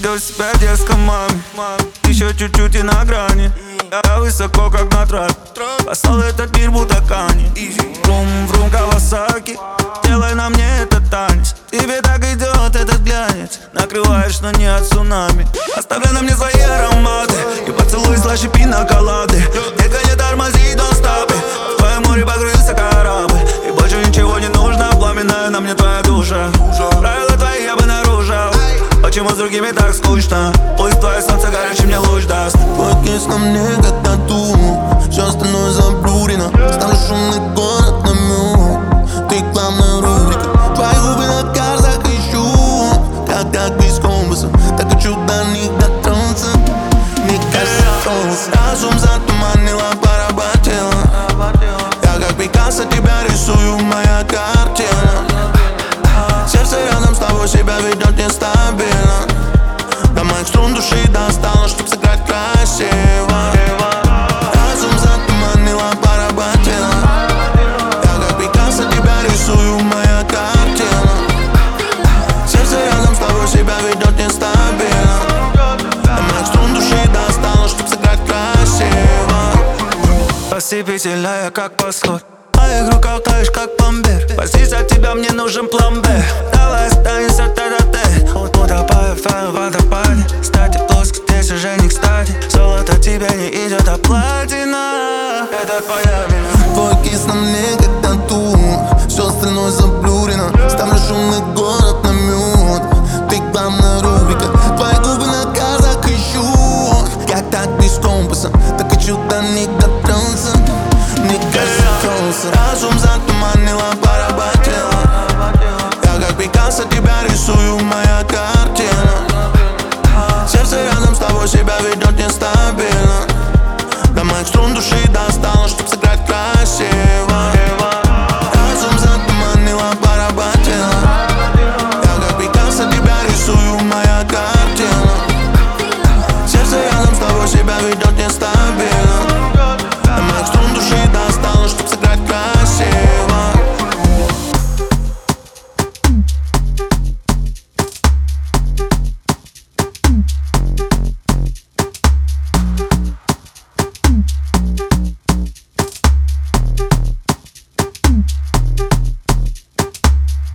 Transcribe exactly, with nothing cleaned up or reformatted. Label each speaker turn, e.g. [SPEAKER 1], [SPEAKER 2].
[SPEAKER 1] Веду себя дерзко, маме. Еще чуть-чуть и на грани. Я высоко, как на трапе. Послал этот мир будто Кани. Врум, врум, Кавасаки. Делай на мне этот танец. Тебе так идет этот глянец. Накрываешь, но не от цунами. Оставляй на мне свои ароматы. И поцелуй слаще пиноколады. Детка, не тормози, don't stop it. В твоем море покрылся корабль. И больше ничего не нужно. Пламенная на мне твоя душа. Правила твои я бы нарушил. Почему с другими так скучно? Пусть твое солнце горячий мне луч даст.
[SPEAKER 2] Твой кис на мне как тату. Все остальное заблурено. Ставлю шумный город на мют. Ты главная рубрика. Твои губы на карзах ищу. Как так без компаса. Так хочу до них дотронуться. Мне кажется, солнце. Разум затуманила, поработила. Я как Пикассо тебя рисую, моя картина. Сердце рядом с тобой себя ведет нестабильно. До моих струн души достало, чтоб сыграть красиво. Разум затуманила, поработила. Я как Пикассо тебя рисую, моя картина. Сердце рядом с тобой себя ведет нестабильно. До моих струн души достало, чтоб сыграть красиво.
[SPEAKER 1] Ослепительная, как восход. В моих руках таешь, как пломбир. Спастись от тебя мне нужен план Б. Давай останемся тет-а-тет.